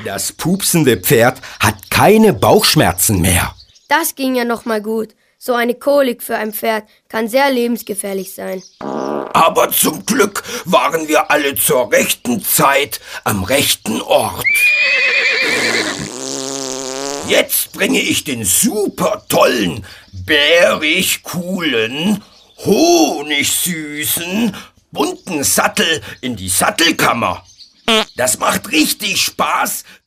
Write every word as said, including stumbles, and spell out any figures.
Das pupsende Pferd hat keine Bauchschmerzen mehr. Das ging ja noch mal gut. So eine Kolik für ein Pferd kann sehr lebensgefährlich sein. Aber zum Glück waren wir alle zur rechten Zeit am rechten Ort. Jetzt bringe ich den super tollen, bärig coolen, honigsüßen, bunten Sattel in die Sattelkammer. Das macht richtig Spaß,